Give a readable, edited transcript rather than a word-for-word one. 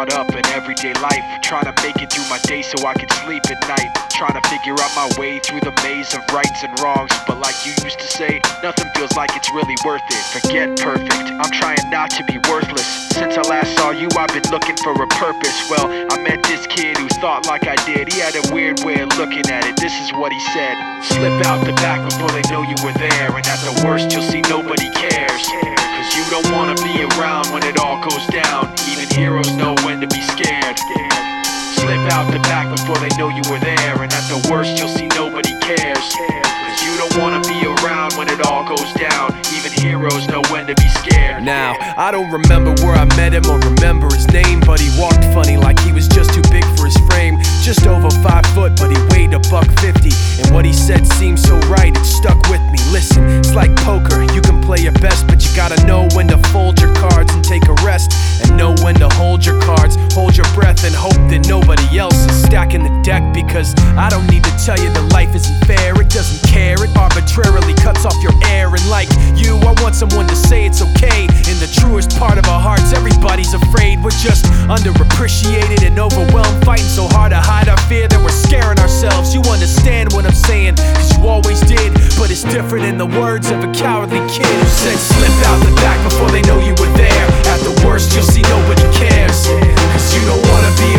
caught up in everyday life, trying to make it through my day so I can sleep at night, trying to figure out my way through the maze of rights and wrongs. But like you used to say, nothing feels like it's really worth it. Forget perfect, I'm trying not to be worthless. Since I last saw you, I've been looking for a purpose. Well, I met this kid who thought like I did. He had a weird way of looking at it. This is what he said: slip out the back before they know you were there, and at the worst you'll see nobody cares. Cause you don't wanna be around when it all goes down. Even heroes know when to be scared. Slip out the back before they know you were there, and at the worst you'll see nobody cares. Cause you don't wanna be around when it all goes down. Even heroes know when to be scared. Now, I don't remember where I met him or remember his name, but he walked funny like he was just too big for his frame. Just over 5 foot, but he weighed $150. And what he said seemed so right, it stuck with me. Listen, it's like poker, you can play your best, but you gotta know when to fold your cards and take a rest, and know when to hold your cards, hold your breath, and hope that nobody else is stacking the deck. Because I don't need to tell you that life isn't fair. It doesn't care, it arbitrarily cuts off your air. And like you, I want someone to say it's okay. In the truest part of our hearts, everybody's afraid. We're just underappreciated and overwhelmed, fighting so hard to hide our fear that we're scaring ourselves. You understand what I'm saying, cause you always did. But it's different in the words of a cowardly kid who said, slip out the back before they know you were there. At the worst you'll see nobody cares. Cause you don't wanna be